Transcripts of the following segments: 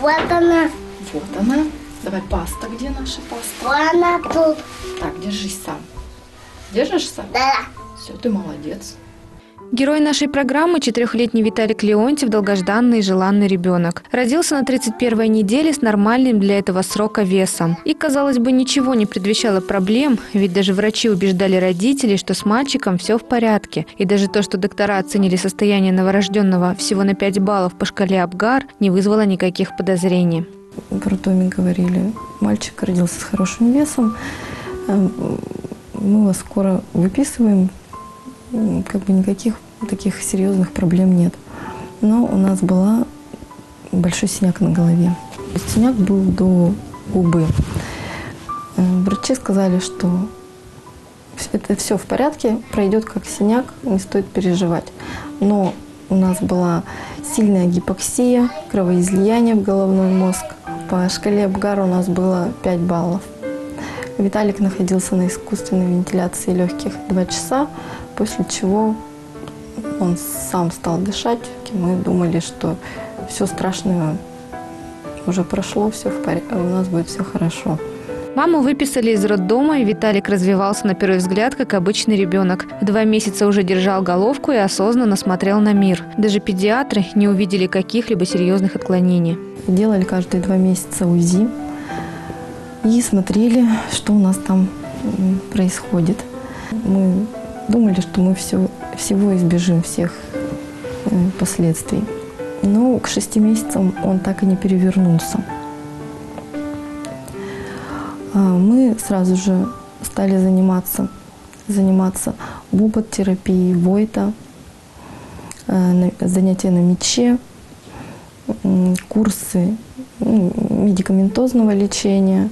Вот она. Вот она. Давай, паста. Где наша паста? Вот она тут. Так, держись сам. Держишься? Да. Все, ты молодец. Герой нашей программы – 4-летний Виталик Леонтьев, долгожданный и желанный ребенок. Родился на 31-й неделе с нормальным для этого срока весом. И, казалось бы, ничего не предвещало проблем, ведь даже врачи убеждали родителей, что с мальчиком все в порядке. И даже то, что доктора оценили состояние новорожденного всего на 5 баллов по шкале Апгар, не вызвало никаких подозрений. В роддоме говорили, мальчик родился с хорошим весом, мы вас скоро выписываем, как бы никаких таких серьезных проблем нет. Но у нас был большой синяк на голове. Синяк был до губы. Врачи сказали, что это все в порядке, пройдет как синяк, не стоит переживать. Но у нас была сильная гипоксия, кровоизлияние в головной мозг. По шкале Апгара у нас было 5 баллов. Виталик находился на искусственной вентиляции легких 2 часа, после чего он сам стал дышать. Мы думали, что все страшное уже прошло, все в порядке, у нас будет все хорошо. Маму выписали из роддома, и Виталик развивался на первый взгляд, как обычный ребенок. В 2 месяца уже держал головку и осознанно смотрел на мир. Даже педиатры не увидели каких-либо серьезных отклонений. Делали каждые 2 месяца УЗИ и смотрели, что у нас там происходит. Мы думали, что мы всего избежим, всех последствий. Но к 6 месяцам он так и не перевернулся. Мы сразу же стали заниматься бубот-терапией, войта, занятия на мяче, курсы медикаментозного лечения.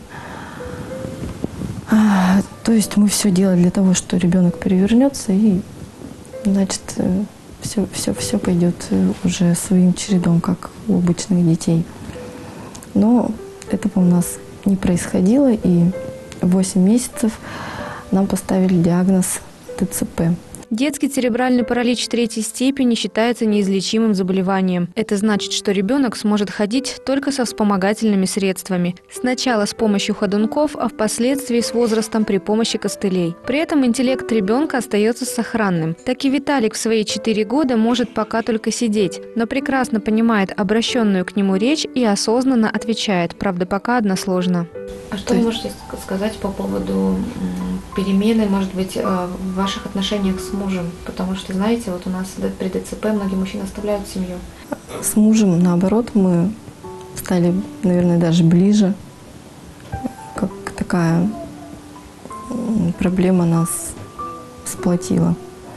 То есть мы все делали для того, что ребенок перевернется, и, значит, все пойдет уже своим чередом, как у обычных детей. Но этого у нас не происходило, и в 8 месяцев нам поставили диагноз ДЦП. Детский церебральный паралич 3-й степени считается неизлечимым заболеванием. Это значит, что ребенок сможет ходить только со вспомогательными средствами. Сначала с помощью ходунков, а впоследствии с возрастом при помощи костылей. При этом интеллект ребенка остается сохранным. Так и Виталик в свои 4 года может пока только сидеть, но прекрасно понимает обращенную к нему речь и осознанно отвечает, правда, пока односложно. А что вы можете сказать по поводу перемены, может быть, в ваших отношениях с мужем? Потому что, знаете, вот у нас при ДЦП многие мужчины оставляют семью. С мужем, наоборот, мы стали, наверное, даже ближе. Как такая проблема нас сплотила.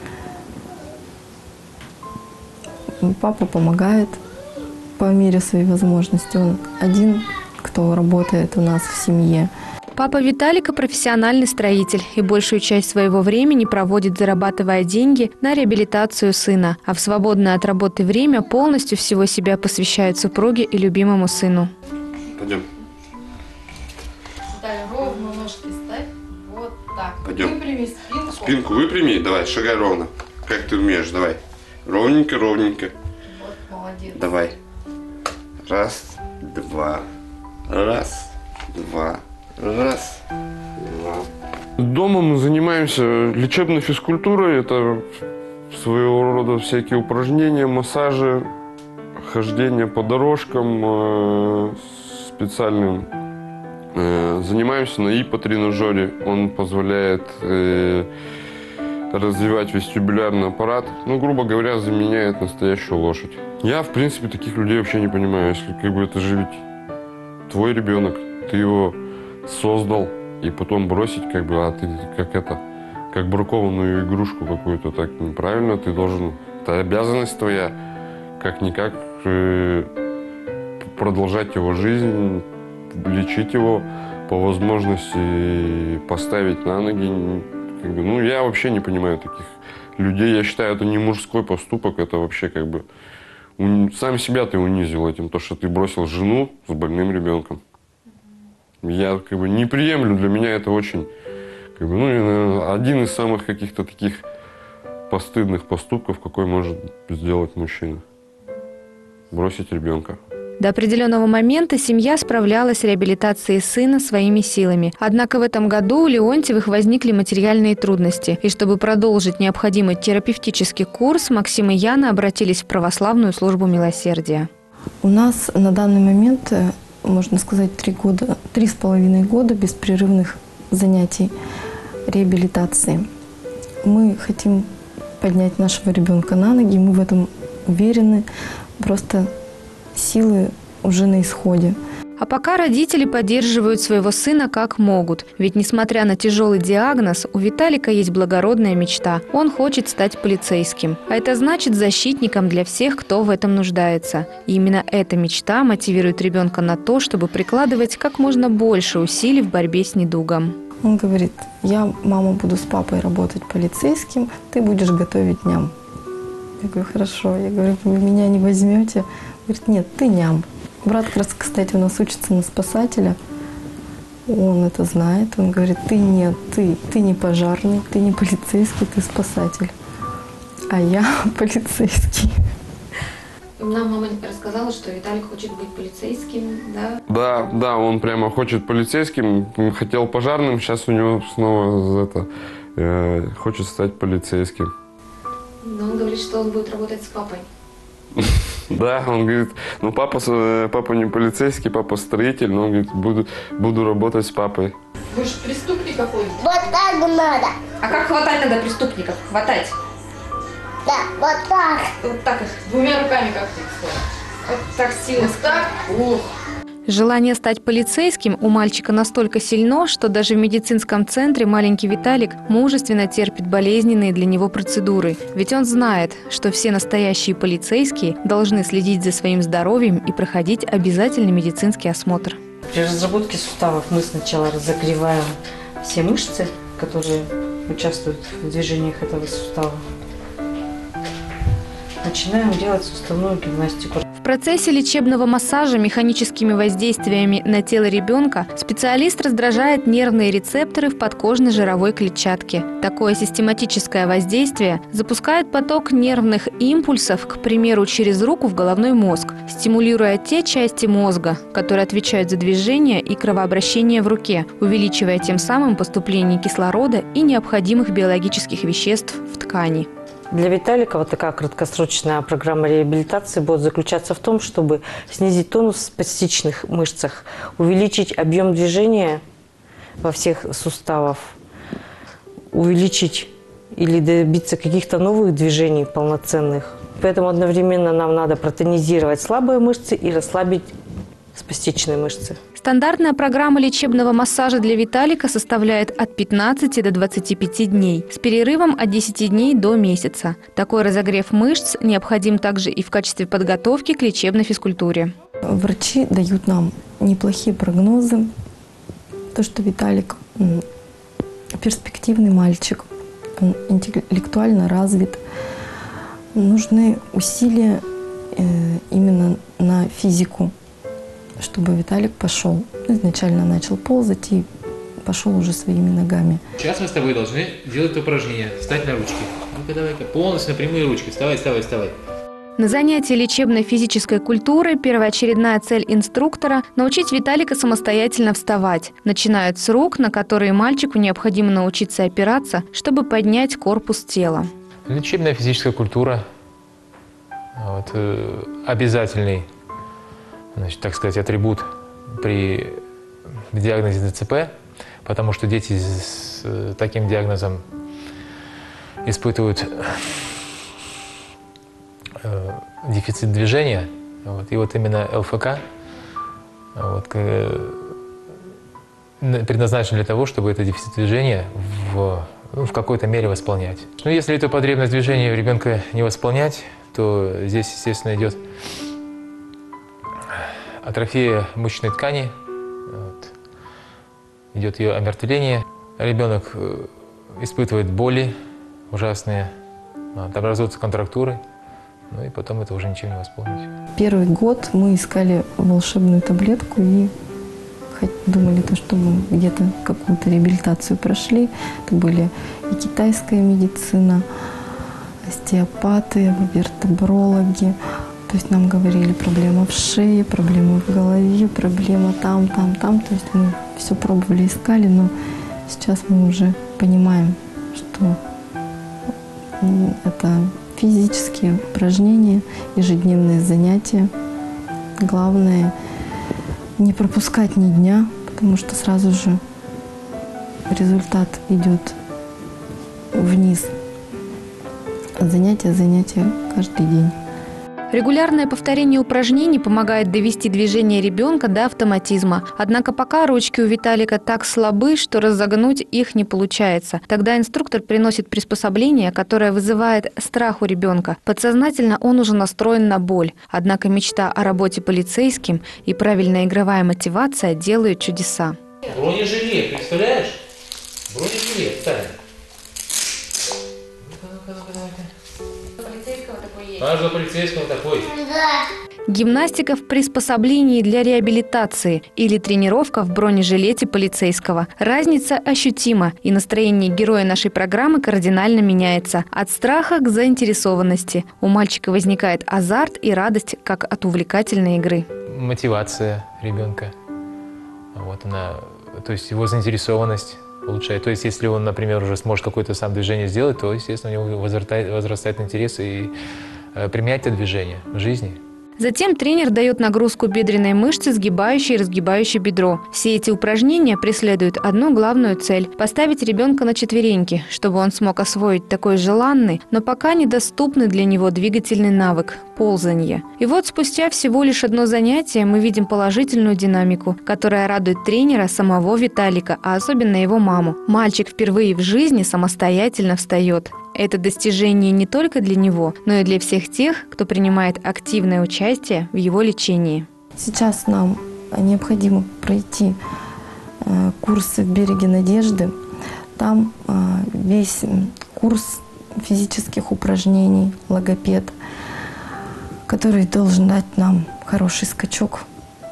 Папа помогает по мере своей возможности. Он один, кто работает у нас в семье. Папа Виталика – профессиональный строитель и большую часть своего времени проводит, зарабатывая деньги на реабилитацию сына, а в свободное от работы время полностью всего себя посвящает супруге и любимому сыну. Пойдем. Дай ровно ножки ставь. Вот так. Пойдем. Выпрями спинку. Спинку выпрями, давай, шагай ровно. Как ты умеешь, давай. Ровненько, ровненько. Вот, молодец. Давай. Раз, два. Раз, два. Раз, два. Дома мы занимаемся лечебной физкультурой. Это своего рода всякие упражнения, массажи, хождение по дорожкам специальным. Занимаемся на иппотренажере. Он позволяет развивать вестибулярный аппарат. Ну, грубо говоря, заменяет настоящую лошадь. Я, в принципе, таких людей вообще не понимаю. Если как бы это же ведь твой ребенок, ты его создал, и потом бросить, как бы, а ты как бракованную игрушку какую-то, так неправильно, ты должен, это обязанность твоя, как-никак продолжать его жизнь, лечить его, по возможности поставить на ноги. Как бы, ну, я вообще не понимаю таких людей, я считаю, это не мужской поступок, это вообще как бы, сам себя ты унизил этим, то, что ты бросил жену с больным ребенком. Я как бы не приемлю, для меня это очень, как бы, ну, один из самых каких-то таких постыдных поступков, какой может сделать мужчина. Бросить ребенка. До определенного момента семья справлялась с реабилитацией сына своими силами. Однако в этом году у Леонтьевых возникли материальные трудности. И чтобы продолжить необходимый терапевтический курс, Максим и Яна обратились в православную службу милосердия. У нас на данный момент, можно сказать, 3,5 года беспрерывных занятий реабилитации. Мы хотим поднять нашего ребенка на ноги, мы в этом уверены, просто силы уже на исходе. А пока родители поддерживают своего сына как могут. Ведь, несмотря на тяжелый диагноз, у Виталика есть благородная мечта. Он хочет стать полицейским. А это значит защитником для всех, кто в этом нуждается. И именно эта мечта мотивирует ребенка на то, чтобы прикладывать как можно больше усилий в борьбе с недугом. Он говорит: я, мама, буду с папой работать полицейским, ты будешь готовить ням. Я говорю: хорошо. Я говорю: вы меня не возьмете? Говорит: нет, ты ням. Брат, как раз, кстати, у нас учится на спасателя. Он это знает. Он говорит: ты нет, ты не пожарный, ты не полицейский, ты спасатель. А я полицейский. Нам мама рассказала, что Виталик хочет быть полицейским, да? Да, он прямо хочет полицейским, хотел пожарным, сейчас у него снова хочет стать полицейским. Но он говорит, что он будет работать с папой. Да, он говорит, ну папа не полицейский, папа строитель, но он говорит, буду работать с папой. Вы же преступник какой-то. Вот так надо. А как хватать надо преступников? Хватать? Да, вот так. Вот так их, двумя руками как вот так сильно. Вот так? Ух. Желание стать полицейским у мальчика настолько сильно, что даже в медицинском центре маленький Виталик мужественно терпит болезненные для него процедуры. Ведь он знает, что все настоящие полицейские должны следить за своим здоровьем и проходить обязательный медицинский осмотр. При разработке суставов мы сначала разогреваем все мышцы, которые участвуют в движениях этого сустава. Начинаем делать суставную гимнастику. В процессе лечебного массажа механическими воздействиями на тело ребенка специалист раздражает нервные рецепторы в подкожной жировой клетчатке. Такое систематическое воздействие запускает поток нервных импульсов, к примеру, через руку в головной мозг, стимулируя те части мозга, которые отвечают за движение и кровообращение в руке, увеличивая тем самым поступление кислорода и необходимых биологических веществ в ткани. Для Виталика вот такая краткосрочная программа реабилитации будет заключаться в том, чтобы снизить тонус в спастичных мышцах, увеличить объем движения во всех суставах, увеличить или добиться каких-то новых движений полноценных. Поэтому одновременно нам надо протонизировать слабые мышцы и расслабить спастичные мышцы. Стандартная программа лечебного массажа для Виталика составляет от 15 до 25 дней, с перерывом от 10 дней до месяца. Такой разогрев мышц необходим также и в качестве подготовки к лечебной физкультуре. Врачи дают нам неплохие прогнозы. То, что Виталик перспективный мальчик, он интеллектуально развит. Нужны усилия именно на физику, чтобы Виталик пошел. Изначально начал ползать и пошел уже своими ногами. Сейчас мы с тобой должны делать упражнение. Встать на ручки. Ну-ка, давай-ка. Полностью на прямые ручки. Вставай, вставай, вставай. На занятии лечебной физической культуры первоочередная цель инструктора – научить Виталика самостоятельно вставать. Начинают с рук, на которые мальчику необходимо научиться опираться, чтобы поднять корпус тела. Лечебная физическая культура обязательный, так сказать, атрибут при диагнозе ДЦП, потому что дети с таким диагнозом испытывают дефицит движения. И вот именно ЛФК предназначен для того, чтобы этот дефицит движения в какой-то мере восполнять. Но если эту потребность движения у ребенка не восполнять, то здесь, естественно, идет атрофия мышечной ткани, идет ее омертвление. Ребенок испытывает боли ужасные, образуются контрактуры, и потом это уже ничем не восполнить. Первый год мы искали волшебную таблетку и думали, что мы где-то какую-то реабилитацию прошли. Это были и китайская медицина, остеопаты, вертебрологи. То То есть нам говорили, проблема в шее, проблема в голове, проблема там. То есть мы все пробовали, искали, но сейчас мы уже понимаем, что это физические упражнения, ежедневные занятия. Главное не пропускать ни дня, потому что сразу же результат идет вниз. Занятия каждый день. Регулярное повторение упражнений помогает довести движение ребенка до автоматизма. Однако пока ручки у Виталика так слабы, что разогнуть их не получается. Тогда инструктор приносит приспособление, которое вызывает страх у ребенка. Подсознательно он уже настроен на боль. Однако мечта о работе полицейским и правильная игровая мотивация делают чудеса. Бронежилет, представляешь? Бронежилет, Таня. Каждого полицейского такой. Гимнастика в приспособлении для реабилитации или тренировка в бронежилете полицейского. Разница ощутима, и настроение героя нашей программы кардинально меняется. От страха к заинтересованности. У мальчика возникает азарт и радость, как от увлекательной игры. Мотивация ребенка. Вот она, то есть его заинтересованность улучшает. То есть если он, например, уже сможет какое-то сам движение сделать, то, естественно, у него возрастает интерес и применять это движение в жизни. Затем тренер дает нагрузку бедренной мышцы, сгибающей и разгибающей бедро. Все эти упражнения преследуют одну главную цель – поставить ребенка на четвереньки, чтобы он смог освоить такой желанный, но пока недоступный для него двигательный навык – ползанье. И вот спустя всего лишь одно занятие мы видим положительную динамику, которая радует тренера, самого Виталика, а особенно его маму. Мальчик впервые в жизни самостоятельно встает. Это достижение не только для него, но и для всех тех, кто принимает активное участие в его лечении. Сейчас нам необходимо пройти курсы в «Береге надежды». Там весь курс физических упражнений, логопед, который должен дать нам хороший скачок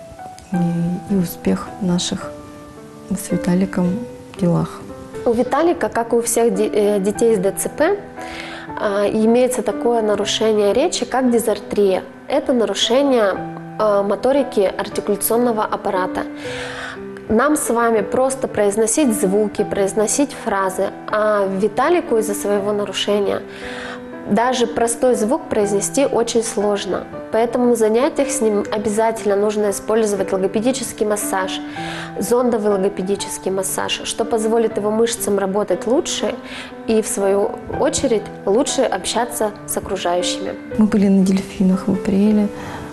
и успех наших с Виталиком делах. У Виталика, как и у всех детей с ДЦП, имеется такое нарушение речи, как дизартрия. Это нарушение моторики артикуляционного аппарата. Нам с вами просто произносить звуки, произносить фразы, а Виталику из-за своего нарушения даже простой звук произнести очень сложно. Поэтому на занятиях с ним обязательно нужно использовать логопедический массаж, зондовый логопедический массаж, что позволит его мышцам работать лучше и, в свою очередь, лучше общаться с окружающими. Мы были на дельфинах в апреле.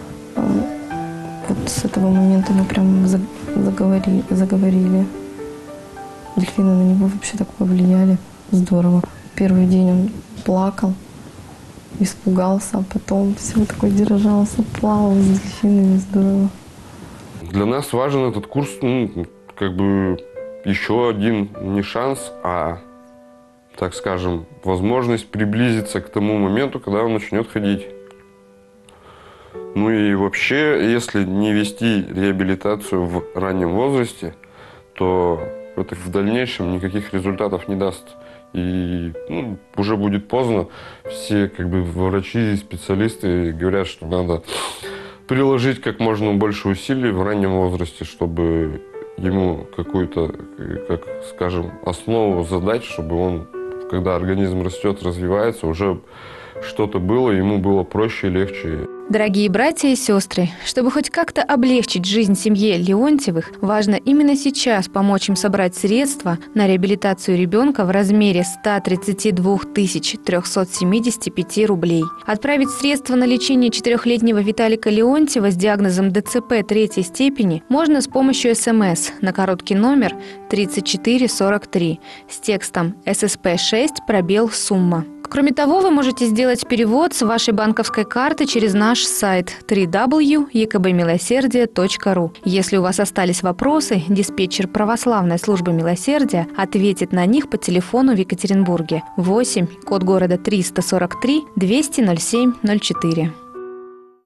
Вот с этого момента мы прям заговорили. Дельфины на него вообще так повлияли. Здорово. Первый день он плакал, испугался, а потом все такой держался, плавал с дельфинами, здорово. Для нас важен этот курс, как бы еще один не шанс, а, так скажем, возможность приблизиться к тому моменту, когда он начнет ходить. Ну и вообще, если не вести реабилитацию в раннем возрасте, то это в дальнейшем никаких результатов не даст. И уже будет поздно. Все врачи и специалисты говорят, что надо приложить как можно больше усилий в раннем возрасте, чтобы ему какую-то, основу задать, чтобы он, когда организм растет, развивается, уже что-то было, ему было проще и легче. Дорогие братья и сестры, чтобы хоть как-то облегчить жизнь семье Леонтьевых, важно именно сейчас помочь им собрать средства на реабилитацию ребенка в размере 132 375 рублей. Отправить средства на лечение 4-летнего Виталика Леонтьева с диагнозом ДЦП 3-й степени можно с помощью СМС на короткий номер 3443 с текстом ССП-6 сумма. Кроме того, вы можете сделать перевод с вашей банковской карты через наш сайт www.ekbmилосердие.ру. Если у вас остались вопросы, диспетчер православной службы милосердия ответит на них по телефону в Екатеринбурге 8, код города 343 200 07 04.